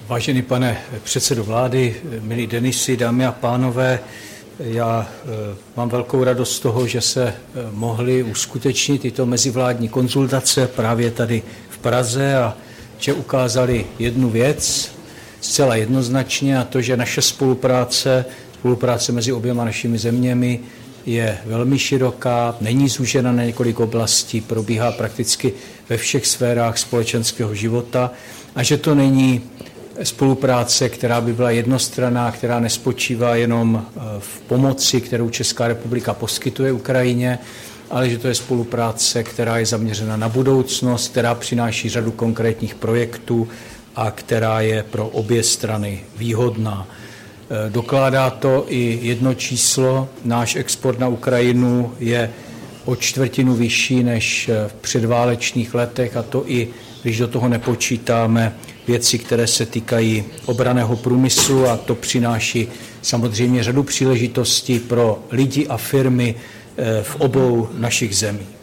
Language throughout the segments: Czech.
Vážený pane předsedo vlády, milí Denisi, dámy a pánové, já mám velkou radost z toho, že se mohly uskutečnit tyto mezivládní konzultace právě tady v Praze a že ukázali jednu věc zcela jednoznačně, a to, že naše spolupráce mezi oběma našimi zeměmi je velmi široká, není zúžena na několik oblastí, probíhá prakticky ve všech sférách společenského života a že to není spolupráce, která by byla jednostranná, která nespočívá jenom v pomoci, kterou Česká republika poskytuje Ukrajině, ale že to je spolupráce, která je zaměřena na budoucnost, která přináší řadu konkrétních projektů a která je pro obě strany výhodná. Dokládá to i jedno číslo. Náš export na Ukrajinu je o čtvrtinu vyšší než v předválečných letech, a to i když do toho nepočítáme věci, které se týkají obranného průmyslu, a to přináší samozřejmě řadu příležitostí pro lidi a firmy v obou našich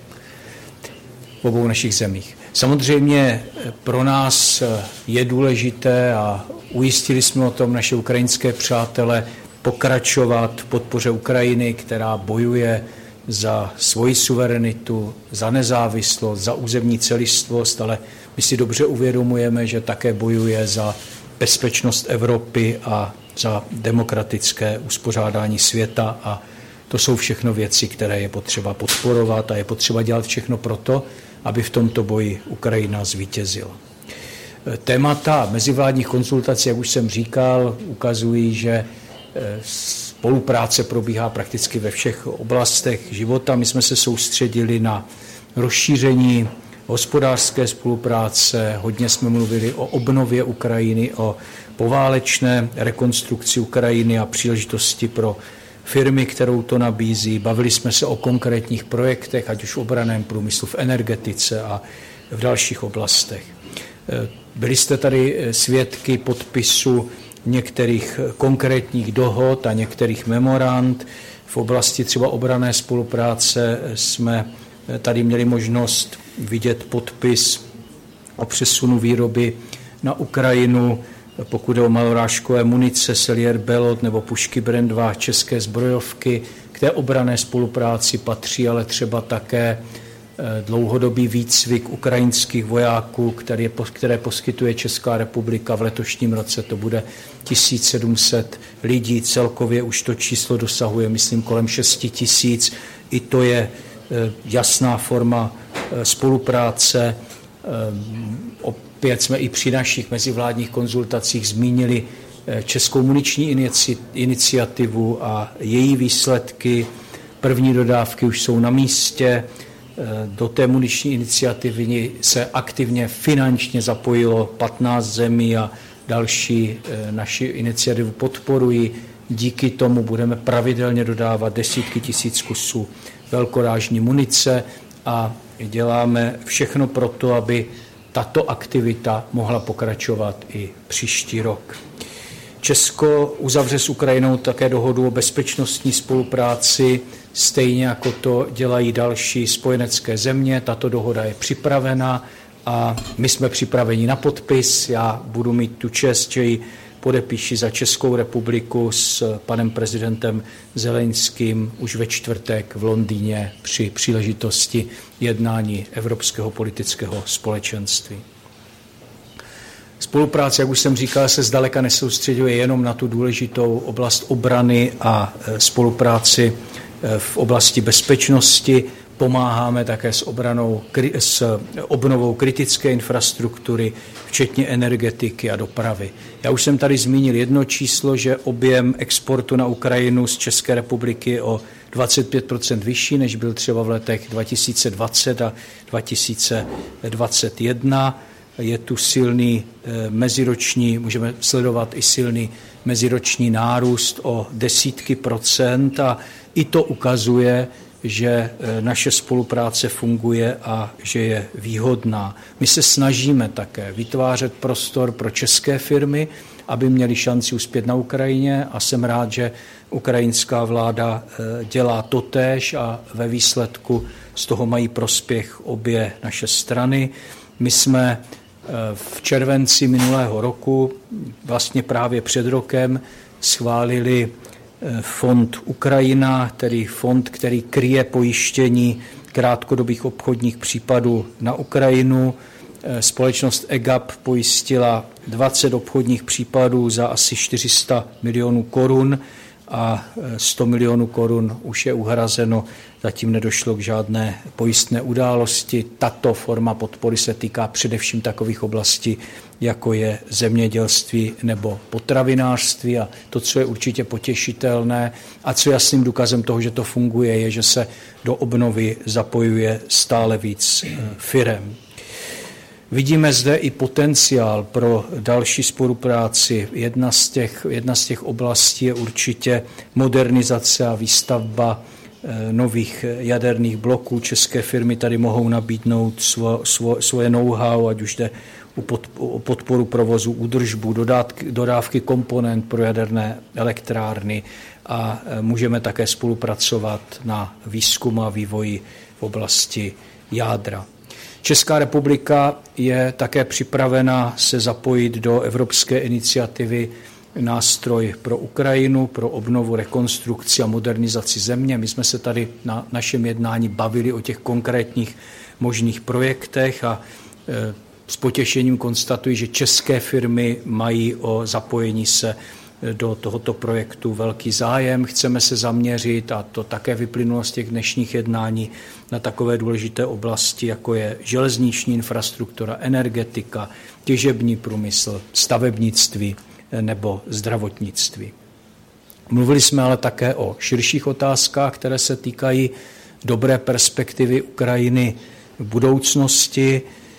zemích. Samozřejmě pro nás je důležité, a ujistili jsme o tom naše ukrajinské přátele, pokračovat v podpoře Ukrajiny, která bojuje za svoji suverenitu, za nezávislost, za územní celistvost, ale my si dobře uvědomujeme, že také bojuje za bezpečnost Evropy a za demokratické uspořádání světa, a to jsou všechno věci, které je potřeba podporovat a je potřeba dělat všechno proto, aby v tomto boji Ukrajina zvítězila. Témata mezivládních konzultací, jak už jsem říkal, ukazují, že spolupráce probíhá prakticky ve všech oblastech života. My jsme se soustředili na rozšíření hospodářské spolupráce, hodně jsme mluvili o obnově Ukrajiny, o poválečné rekonstrukci Ukrajiny a příležitosti pro firmy, kterou to nabízí. Bavili jsme se o konkrétních projektech, ať už v obranném průmyslu, v energetice a v dalších oblastech. Byli jste tady svědky podpisu některých konkrétních dohod a některých memorand. V oblasti třeba obranné spolupráce jsme tady měli možnost vidět podpis o přesunu výroby na Ukrajinu, pokud je o malorážkové munice Sellier Belot nebo pušky Brand 2, české zbrojovky. K té obranné spolupráci patří ale třeba také dlouhodobý výcvik ukrajinských vojáků, které poskytuje Česká republika. V letošním roce to bude 1700 lidí, celkově už to číslo dosahuje, myslím, kolem 6 000. I to je jasná forma spolupráce. Opět jsme i při našich mezivládních konzultacích zmínili Českou muniční iniciativu a její výsledky. První dodávky už jsou na místě. Do té muniční iniciativy se aktivně finančně zapojilo 15 zemí a další naši iniciativu podporují. Díky tomu budeme pravidelně dodávat desítky tisíc kusů velkorážní munice a děláme všechno pro to, aby tato aktivita mohla pokračovat i příští rok. Česko uzavře s Ukrajinou také dohodu o bezpečnostní spolupráci, stejně jako to dělají další spojenecké země. Tato dohoda je připravena a my jsme připraveni na podpis. Já budu mít tu čest, že ji podepíši za Českou republiku s panem prezidentem Zelenským už ve čtvrtek v Londýně při příležitosti jednání Evropského politického společenství. Spolupráce, jak už jsem říkal, se zdaleka nesoustředuje jenom na tu důležitou oblast obrany a spolupráci v oblasti bezpečnosti. Pomáháme také s obnovou kritické infrastruktury, včetně energetiky a dopravy. Já už jsem tady zmínil jedno číslo, že objem exportu na Ukrajinu z České republiky je o 25% vyšší, než byl třeba v letech 2020 a 2021. Je tu silný meziroční, můžeme sledovat i silný meziroční nárůst o desítky procent, a i to ukazuje, že naše spolupráce funguje a že je výhodná. My se snažíme také vytvářet prostor pro české firmy, aby měli šanci uspět na Ukrajině, a jsem rád, že ukrajinská vláda dělá totéž a ve výsledku z toho mají prospěch obě naše strany. My jsme v červenci minulého roku, vlastně právě před rokem, schválili fond Ukrajina, tedy fond, který kryje pojištění krátkodobých obchodních případů na Ukrajinu. Společnost EGAP pojistila 20 obchodních případů za asi 400 milionů korun a 100 milionů korun už je uhrazeno. Zatím nedošlo k žádné pojistné události. Tato forma podpory se týká především takových oblastí, jako je zemědělství nebo potravinářství. A to, co je určitě potěšitelné a co je jasným důkazem toho, že to funguje, je, že se do obnovy zapojuje stále víc firem. Vidíme zde i potenciál pro další spolupráci. Jedna z těch oblastí je určitě modernizace a výstavba nových jaderných bloků. České firmy tady mohou nabídnout svoje know-how, ať už jde o podporu provozu, údržbu, dodávky komponent pro jaderné elektrárny a můžeme také spolupracovat na výzkumu a vývoji v oblasti jádra. Česká republika je také připravena se zapojit do evropské iniciativy Nástroj pro Ukrajinu, pro obnovu, rekonstrukci a modernizaci země. My jsme se tady na našem jednání bavili o těch konkrétních možných projektech a s potěšením konstatuji, že české firmy mají o zapojení se do tohoto projektu velký zájem. Chceme se zaměřit, a to také vyplynulo z těch dnešních jednání, na takové důležité oblasti, jako je železniční infrastruktura, energetika, těžební průmysl, stavebnictví nebo zdravotnictví. Mluvili jsme ale také o širších otázkách, které se týkají dobré perspektivy Ukrajiny v budoucnosti.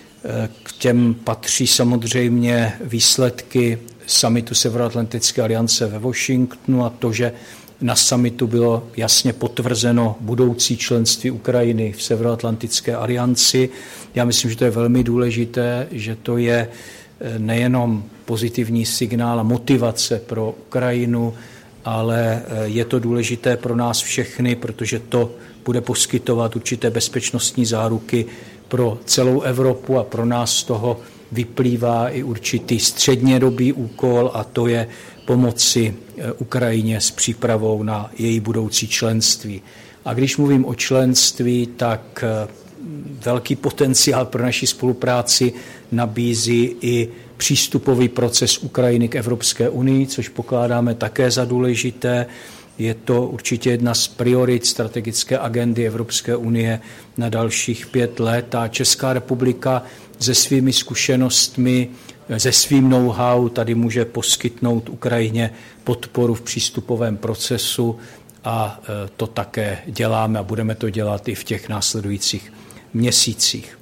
K těm patří samozřejmě výsledky summitu Severoatlantické aliance ve Washingtonu a to, že na summitu bylo jasně potvrzeno budoucí členství Ukrajiny v Severoatlantické alianci. Já myslím, že to je velmi důležité, že to je nejenom pozitivní signál a motivace pro Ukrajinu, ale je to důležité pro nás všechny, protože to bude poskytovat určité bezpečnostní záruky pro celou Evropu a pro nás z toho vyplývá i určitý střednědobý úkol a to je pomoci Ukrajině s přípravou na její budoucí členství. A když mluvím o členství, tak velký potenciál pro naši spolupráci nabízí i přístupový proces Ukrajiny k Evropské unii, což pokládáme také za důležité. Je to určitě jedna z priorit strategické agendy Evropské unie na dalších 5 let a Česká republika se svými zkušenostmi, se svým know-how tady může poskytnout Ukrajině podporu v přístupovém procesu a to také děláme a budeme to dělat i v těch následujících měsících.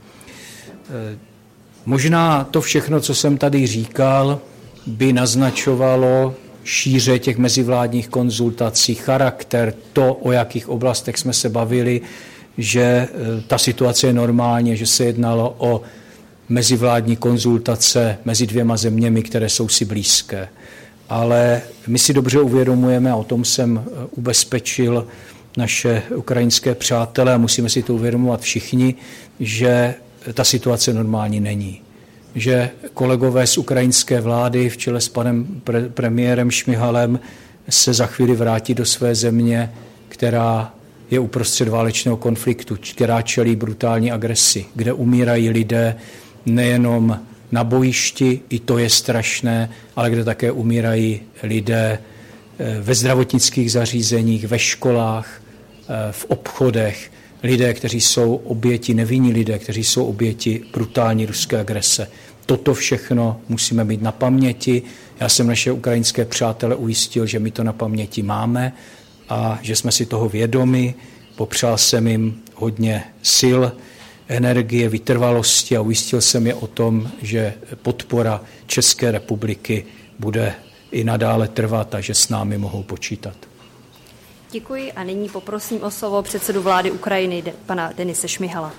Možná to všechno, co jsem tady říkal, by naznačovalo šíře těch mezivládních konzultací, charakter, to, o jakých oblastech jsme se bavili, že ta situace je normálně, že se jednalo o mezivládní konzultace mezi 2 zeměmi, které jsou si blízké. Ale my si dobře uvědomujeme, a o tom jsem ubezpečil naše ukrajinské přátele, a musíme si to uvědomovat všichni, že ta situace normální není. Že kolegové z ukrajinské vlády v čele s panem premiérem Šmihalem se za chvíli vrátí do své země, která je uprostřed válečného konfliktu, která čelí brutální agresi, kde umírají lidé nejenom na bojišti, i to je strašné, ale kde také umírají lidé ve zdravotnických zařízeních, ve školách, v obchodech, lidé, kteří jsou oběti, nevinní lidé, kteří jsou oběti brutální ruské agrese. Toto všechno musíme mít na paměti. Já jsem naše ukrajinské přátele ujistil, že my to na paměti máme a že jsme si toho vědomi. Popřál jsem jim hodně sil, energie, vytrvalosti a ujistil jsem je o tom, že podpora České republiky bude i nadále trvat a že s námi mohou počítat. Děkuji a nyní poprosím o slovo předsedu vlády Ukrajiny, pana Denise Šmihala.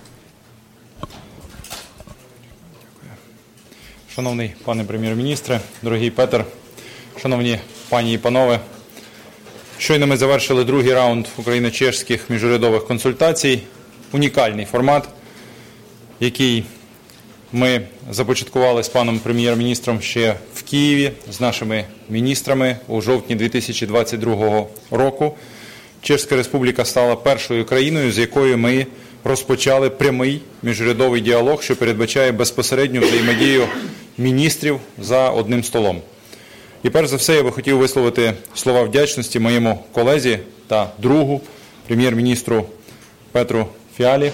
Шановний пане прем'єр-міністре, дорогий Петр, шановні пані і панове, щойно ми завершили другий раунд україно-чешських міжурядових консультацій. Унікальний формат, який ми започаткували з паном прем'єр-міністром ще в Києві з нашими міністрами у жовтні 2022 року. Чеська Республіка стала першою країною, з якою ми розпочали прямий міжурядовий діалог, що передбачає безпосередню взаємодію міністрів за одним столом. І перш за все я би хотів висловити слова вдячності моєму колезі та другу, прем'єр-міністру Петру Фіалі,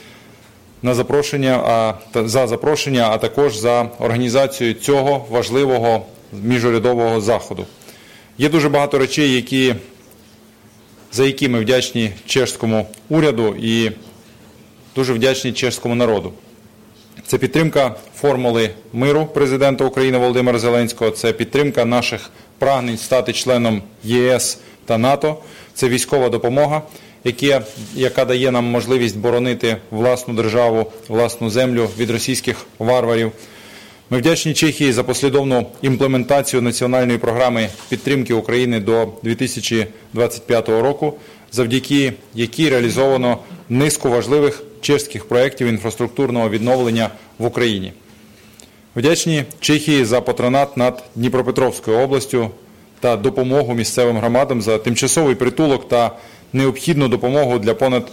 за запрошення, а також за організацію цього важливого міжурядового заходу. Є дуже багато речей, за які ми вдячні чеському уряду і дуже вдячні чеському народу. Це підтримка формули миру президента України Володимира Зеленського, це підтримка наших прагнень стати членом ЄС та НАТО, це військова допомога, яка дає нам можливість боронити власну державу, власну землю від російських варварів. Ми вдячні Чехії за послідовну імплементацію національної програми підтримки України до 2025 року, завдяки якій реалізовано низку важливих чеських проєктів інфраструктурного відновлення в Україні. Вдячні Чехії за патронат над Дніпропетровською областю та допомогу місцевим громадам за тимчасовий притулок та необхідну допомогу для понад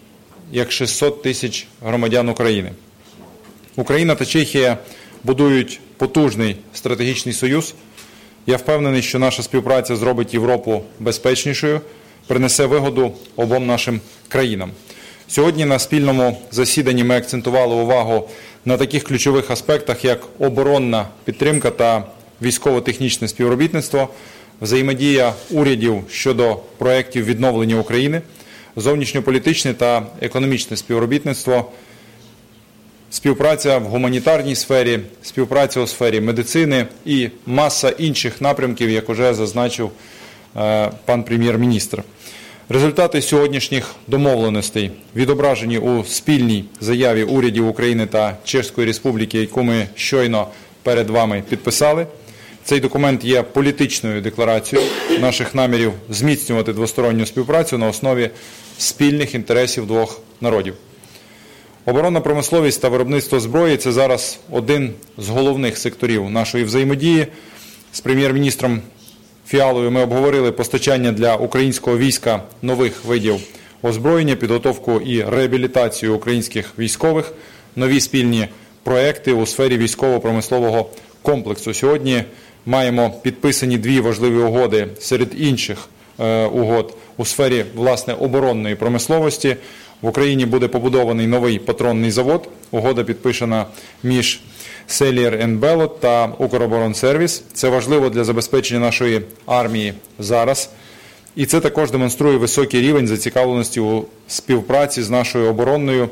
600 тисяч громадян України. Україна та Чехія будують потужний стратегічний союз. Я впевнений, що наша співпраця зробить Європу безпечнішою, принесе вигоду обом нашим країнам. Сьогодні на спільному засіданні ми акцентували увагу на таких ключових аспектах, як оборонна підтримка та військово-технічне співробітництво, взаємодія урядів щодо проєктів відновлення України, зовнішньополітичне та економічне співробітництво, співпраця в гуманітарній сфері, співпраця у сфері медицини і маса інших напрямків, як уже зазначив пан прем'єр-міністр. Результати сьогоднішніх домовленостей відображені у спільній заяві урядів України та Чеської Республіки, яку ми щойно перед вами підписали. Цей документ є політичною декларацією наших намірів зміцнювати двосторонню співпрацю на основі спільних інтересів двох народів. Оборонна промисловість та виробництво зброї – це зараз один з головних секторів нашої взаємодії. З прем'єр-міністром Фіалою ми обговорили постачання для українського війська нових видів озброєння, підготовку і реабілітацію українських військових, нові спільні проекти у сфері військово-промислового комплексу. Сьогодні маємо підписані дві важливі угоди серед інших угод у сфері, власне, оборонної промисловості. В Україні буде побудований новий патронний завод. Угода підписана між Селлер & Белот та Укроборонсервіс. Це важливо для забезпечення нашої армії зараз. І це також демонструє високий рівень зацікавленості у співпраці з нашою оборонною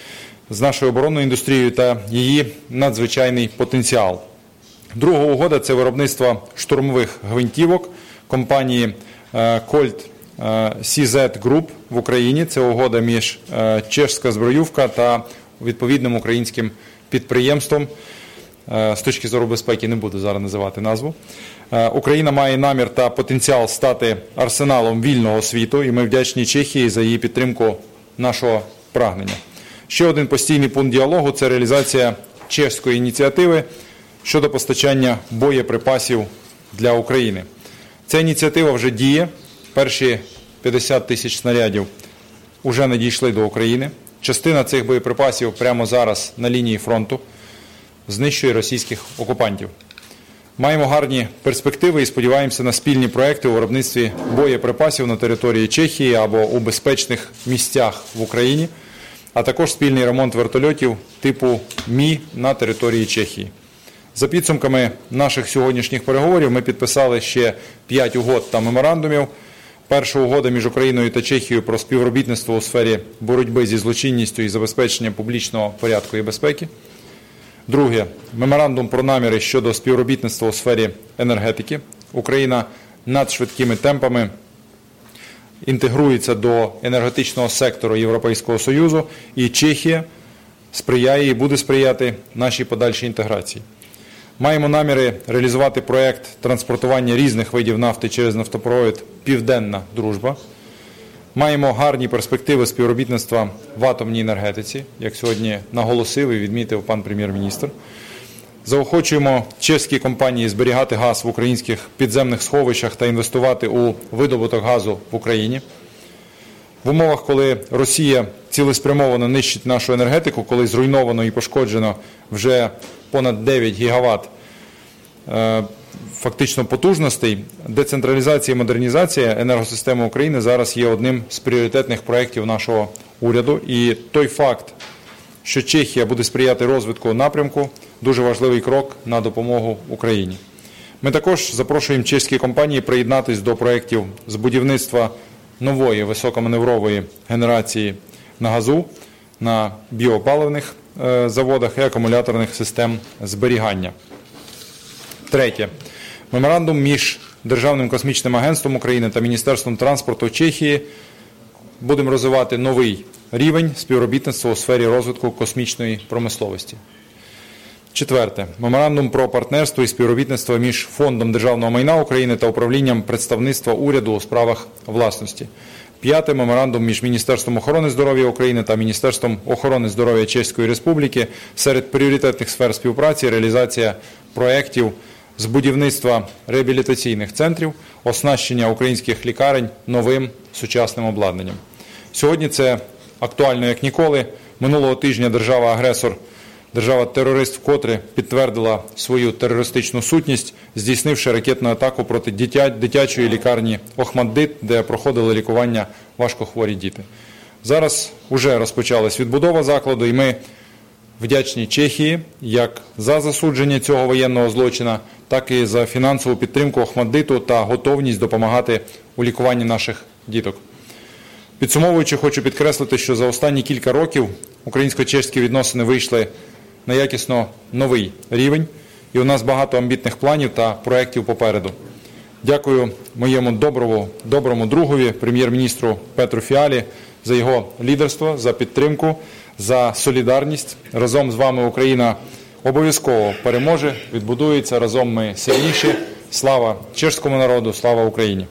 індустрією та її надзвичайний потенціал. Друга угода – це виробництво штурмових гвинтівок компанії Colt CZ Group в Україні. Це угода між Чешська зброювка та відповідним українським підприємством. З точки зору безпеки не буду зараз називати назву. Україна має намір та потенціал стати арсеналом вільного світу, і ми вдячні Чехії за її підтримку нашого прагнення. Ще один постійний пункт діалогу – це реалізація чеської ініціативи щодо постачання боєприпасів для України. Ця ініціатива вже діє. Перші 50 тисяч снарядів вже надійшли до України. Частина цих боєприпасів прямо зараз на лінії фронту знищує російських окупантів. Маємо гарні перспективи і сподіваємося на спільні проекти у виробництві боєприпасів на території Чехії або у безпечних місцях в Україні, а також спільний ремонт вертольотів типу Мі на території Чехії. За підсумками наших сьогоднішніх переговорів ми підписали ще 5 угод та меморандумів. Перша угода між Україною та Чехією про співробітництво у сфері боротьби зі злочинністю і забезпечення публічного порядку і безпеки. Друге – меморандум про наміри щодо співробітництва у сфері енергетики. Україна надшвидкими темпами інтегрується до енергетичного сектору Європейського Союзу, і Чехія сприяє і буде сприяти нашій подальшій інтеграції. Маємо наміри реалізувати проєкт транспортування різних видів нафти через нафтопровід «Південна дружба». Маємо гарні перспективи співробітництва в атомній енергетиці, як сьогодні наголосив і відмітив пан прем'єр-міністр. Заохочуємо чеські компанії зберігати газ в українських підземних сховищах та інвестувати у видобуток газу в Україні. В умовах, коли Росія цілеспрямовано нищить нашу енергетику, коли зруйновано і пошкоджено вже понад 9 гігават фактично потужностей, децентралізація і модернізація енергосистеми України зараз є одним з пріоритетних проєктів нашого уряду. І той факт, що Чехія буде сприяти розвитку напрямку, дуже важливий крок на допомогу Україні. Ми також запрошуємо чеські компанії приєднатися до проєктів з будівництва нової високоманеврової генерації на газу, на біопаливних заводах і акумуляторних систем зберігання. Третє. Меморандум між Державним космічним агентством України та Міністерством транспорту Чехії. Будемо розвивати новий рівень співробітництва у сфері розвитку космічної промисловості. Четверте. Меморандум про партнерство і співробітництво між Фондом державного майна України та Управлінням представництва уряду у справах власності. П'яте. Меморандум між Міністерством охорони здоров'я України та Міністерством охорони здоров'я Чеської Республіки. Серед пріоритетних сфер співпраці реалізація проєктів з будівництва реабілітаційних центрів, оснащення українських лікарень новим сучасним обладнанням. Сьогодні це актуально як ніколи. Минулого тижня держава-агресор, держава-терорист вкотре підтвердила свою терористичну сутність, здійснивши ракетну атаку проти дитячої лікарні Охмаддит, де проходили лікування важкохворі діти. Зараз вже розпочалась відбудова закладу, і ми вдячні Чехії як за засудження цього воєнного злочина, так і за фінансову підтримку Охмаддиту та готовність допомагати у лікуванні наших діток. Підсумовуючи, хочу підкреслити, що за останні кілька років українсько-чеські відносини вийшли на якісно новий рівень, і у нас багато амбітних планів та проєктів попереду. Дякую моєму доброму другові, прем'єр-міністру Петру Фіалі, за його лідерство, за підтримку, за солідарність. Разом з вами Україна обов'язково переможе, відбудується, разом ми сильніші. Слава чеському народу, слава Україні!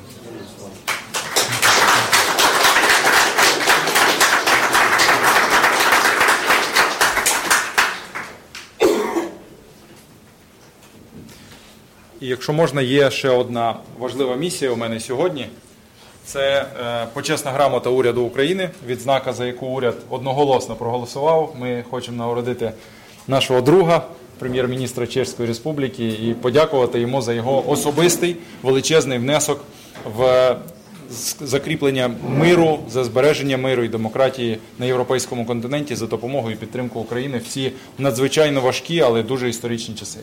І якщо можна, є ще одна важлива місія у мене сьогодні. Це почесна грамота уряду України, відзнака, за яку уряд одноголосно проголосував. Ми хочемо нагородити нашого друга, прем'єр-міністра Чеської Республіки, і подякувати йому за його особистий величезний внесок в закріплення миру, за збереження миру і демократії на європейському континенті, за допомогу і підтримку України в ці надзвичайно важкі, але дуже історичні часи.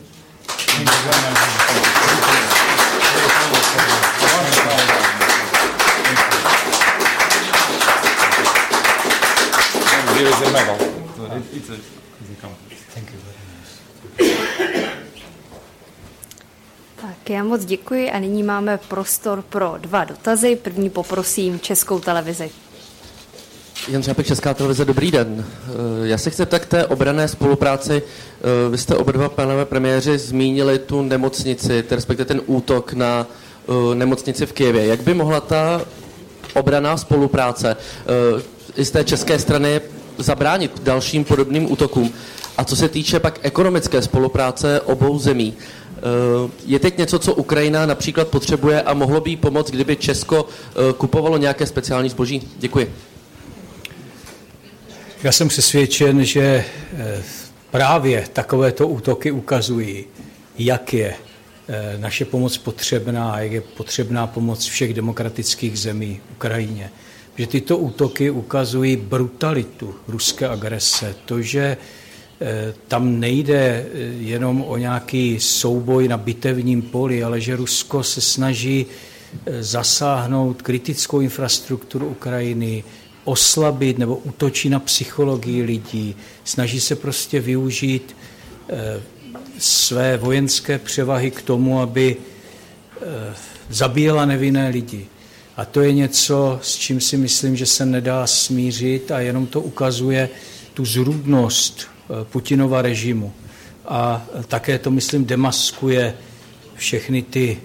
Tak, já moc děkuji a nyní máme prostor pro 2 dotazy. První poprosím Českou televizi. Jan Řápek, Česká televize, dobrý den. Já se chci zeptat k té obranné spolupráci. Vy jste oba dva, pánové premiéři, zmínili tu nemocnici, respektive ten útok na nemocnici v Kyjevě. Jak by mohla ta obranná spolupráce i z té české strany zabránit dalším podobným útokům? A co se týče pak ekonomické spolupráce obou zemí, je teď něco, co Ukrajina například potřebuje a mohlo by jí pomoct, kdyby Česko kupovalo nějaké speciální zboží? Děkuji. Já jsem přesvědčen, že právě takovéto útoky ukazují, jak je naše pomoc potřebná a jak je potřebná pomoc všech demokratických zemí Ukrajině. Že tyto útoky ukazují brutalitu ruské agrese. To, že tam nejde jenom o nějaký souboj na bitevním poli, ale že Rusko se snaží zasáhnout kritickou infrastrukturu Ukrajiny, oslabit nebo útočí na psychologii lidí, snaží se prostě využít své vojenské převahy k tomu, aby zabíjela nevinné lidi. A to je něco, s čím si myslím, že se nedá smířit a jenom to ukazuje tu zrůdnost Putinova režimu. A také to, myslím, demaskuje všechny ty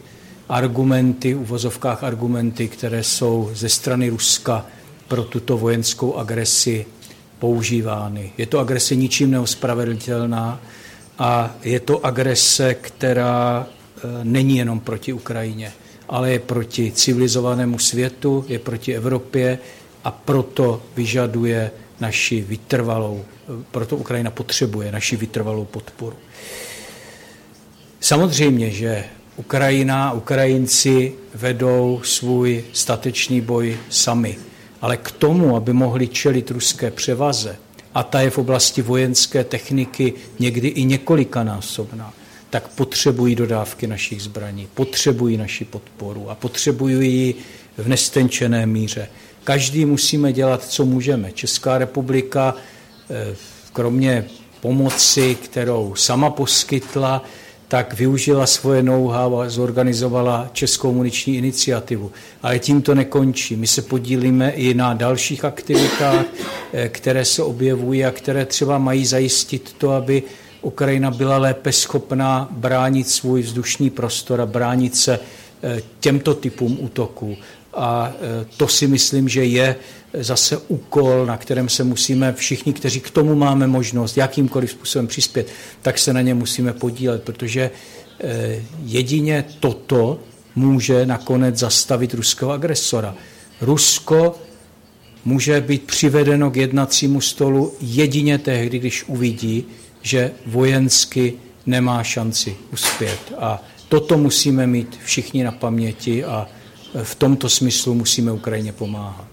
argumenty, uvozovkách argumenty, které jsou ze strany Ruska pro tuto vojenskou agresi používány. Je to agrese ničím neospravedlnitelná a je to agrese, která není jenom proti Ukrajině, ale je proti civilizovanému světu, je proti Evropě a proto vyžaduje naši vytrvalou, proto Ukrajina potřebuje naši vytrvalou podporu. Samozřejmě, že Ukrajina, Ukrajinci vedou svůj statečný boj sami, ale k tomu, aby mohli čelit ruské převaze, a ta je v oblasti vojenské techniky někdy i několikanásobná, tak potřebují dodávky našich zbraní, potřebují naši podporu a potřebují ji v nestenčené míře. Každý musíme dělat, co můžeme. Česká republika, kromě pomoci, kterou sama poskytla, tak využila svoje know-how a zorganizovala Českou muniční iniciativu. Ale tím to nekončí. My se podílíme i na dalších aktivitách, které se objevují a které třeba mají zajistit to, aby Ukrajina byla lépe schopná bránit svůj vzdušný prostor a bránit se těmto typům útoků. A to si myslím, že je zase úkol, na kterém se musíme všichni, kteří k tomu máme možnost jakýmkoliv způsobem přispět, tak se na ně musíme podílet, protože jedině toto může nakonec zastavit ruského agresora. Rusko může být přivedeno k jednacímu stolu jedině tehdy, když uvidí, že vojensky nemá šanci uspět. A toto musíme mít všichni na paměti a v tomto smyslu musíme Ukrajině pomáhat.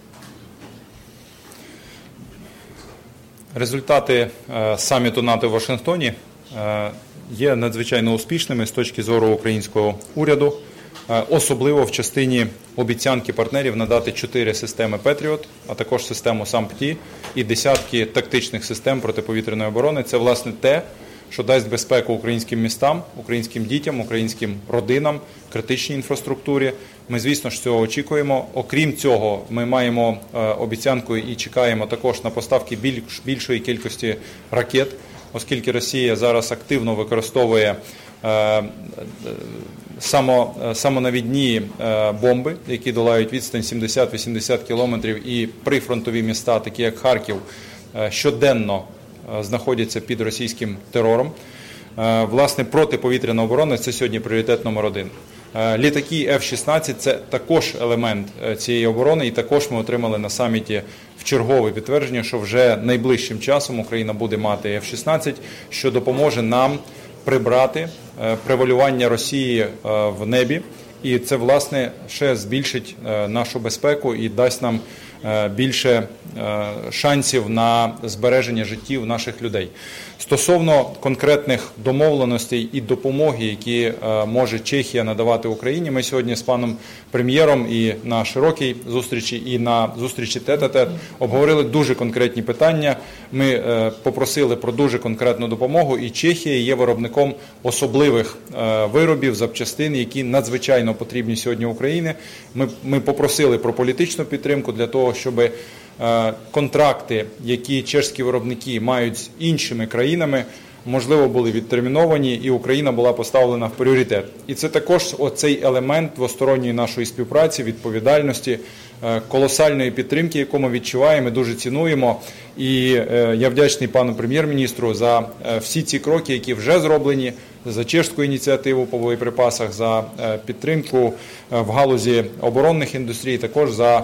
Результати саміту НАТО в Вашингтоні є надзвичайно успішними з точки зору українського уряду, особливо в частині обіцянки партнерів надати 4 системи «Петріот», а також систему САМ-ПТІ і десятки тактичних систем протиповітряної оборони. Це, власне, те, що дасть безпеку українським містам, українським дітям, українським родинам, критичній інфраструктурі. Ми, звісно ж, цього очікуємо. Окрім цього, ми маємо обіцянку і чекаємо також на поставки більшої кількості ракет, оскільки Росія зараз активно використовує самонавідні бомби, які долають відстань 70-80 кілометрів, і прифронтові міста, такі як Харків, щоденно знаходяться під російським терором. Власне, протиповітряна оборона – це сьогодні пріоритет номер 1. Літаки F-16 – це також елемент цієї оборони, і також ми отримали на саміті вчергове підтвердження, що вже найближчим часом Україна буде мати F-16, що допоможе нам прибрати превалювання Росії в небі, і це, власне, ще збільшить нашу безпеку і дасть нам більше шансів на збереження життів наших людей. Стосовно конкретних домовленостей і допомоги, які може Чехія надавати Україні, ми сьогодні з паном прем'єром і на широкій зустрічі, і на зустрічі тет-а-тет обговорили дуже конкретні питання. Ми попросили про дуже конкретну допомогу, і Чехія є виробником особливих виробів, запчастин, які надзвичайно потрібні сьогодні Україні. Ми попросили про політичну підтримку для того, щоб контракти, які чешські виробники мають з іншими країнами, можливо, були відтерміновані і Україна була поставлена в пріоритет. І це також оцей елемент двосторонньої нашої співпраці, відповідальності, колосальної підтримки, яку ми відчуваємо, дуже цінуємо. І я вдячний пану прем'єр-міністру за всі ці кроки, які вже зроблені, за чешську ініціативу по боєприпасах, за підтримку в галузі оборонних індустрій, також за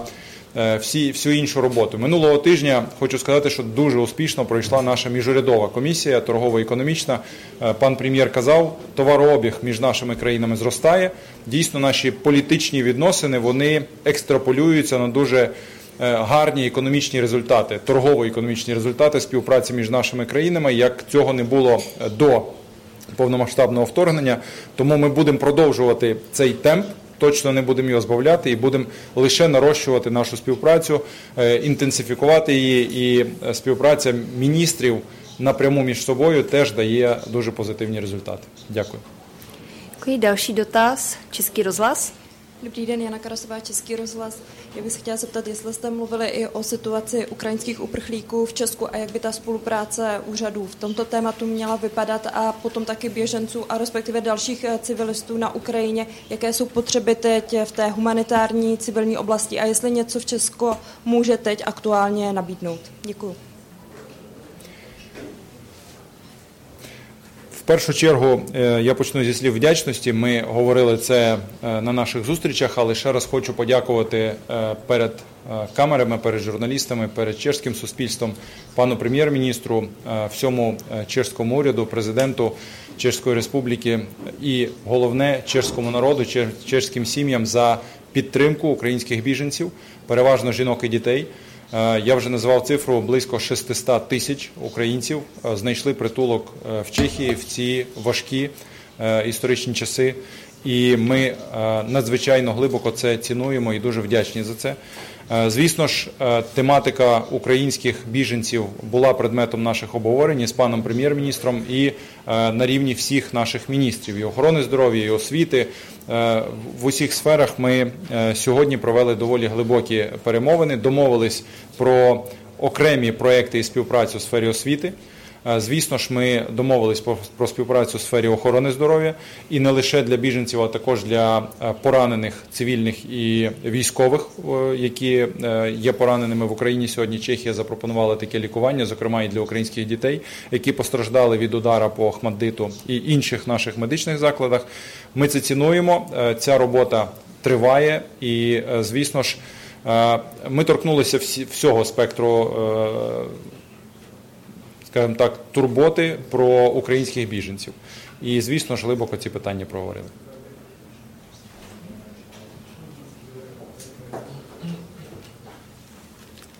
всю іншу роботу. Минулого тижня, хочу сказати, що дуже успішно пройшла наша міжурядова комісія, торгово-економічна. Пан прем'єр казав, товарообіг між нашими країнами зростає. Дійсно, наші політичні відносини, вони екстраполюються на дуже гарні економічні результати, торгово-економічні результати співпраці між нашими країнами, як цього не було до повномасштабного вторгнення. Тому ми будемо продовжувати цей темп, точно не будемо його збавляти і будемо лише нарощувати нашу співпрацю, інтенсифікувати її, і співпраця міністрів напряму між собою теж дає дуже позитивні результати. Дякую. Děkuji. Další dotaz. Český rozhlas. Dobrý den, Jana Karasová, Český rozhlas. Já bych se chtěla zeptat, jestli jste mluvili i o situaci ukrajinských uprchlíků v Česku a jak by ta spolupráce úřadů v tomto tématu měla vypadat a potom taky běženců a respektive dalších civilistů na Ukrajině, jaké jsou potřeby teď v té humanitární civilní oblasti a jestli něco v Česku může teď aktuálně nabídnout. Děkuji. В першу чергу я почну зі слів вдячності. Ми говорили це на наших зустрічах, але ще раз хочу подякувати перед камерами, перед журналістами, перед чеським суспільством, пану прем'єр-міністру, всьому чеському уряду, президенту Чеської Республіки і, головне, чеському народу, чеським сім'ям за підтримку українських біженців, переважно жінок і дітей. Я вже назвав цифру, близько 600 тисяч українців знайшли притулок в Чехії в ці важкі історичні часи. І ми надзвичайно глибоко це цінуємо і дуже вдячні за це. Звісно ж, тематика українських біженців була предметом наших обговорень з паном прем'єр-міністром і на рівні всіх наших міністрів, і охорони здоров'я, і освіти. В усіх сферах ми сьогодні провели доволі глибокі перемовини, домовились про окремі проекти і співпрацю у сфері освіти. Звісно ж, ми домовились про співпрацю у сфері охорони здоров'я і не лише для біженців, а також для поранених цивільних і військових, які є пораненими в Україні. Сьогодні Чехія запропонувала таке лікування, зокрема і для українських дітей, які постраждали від удара по Охмаддиту і інших наших медичних закладах. Ми це цінуємо, ця робота триває і, звісно ж, ми торкнулися всього спектру, скажімо так, турботи про українських біженців. І, звісно ж, глибоко ці питання проговорили.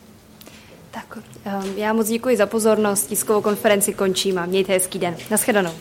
Tak, já moc děkuji za pozornost, tiskovou konferenci končím a mějte hezký den. Naschledanou.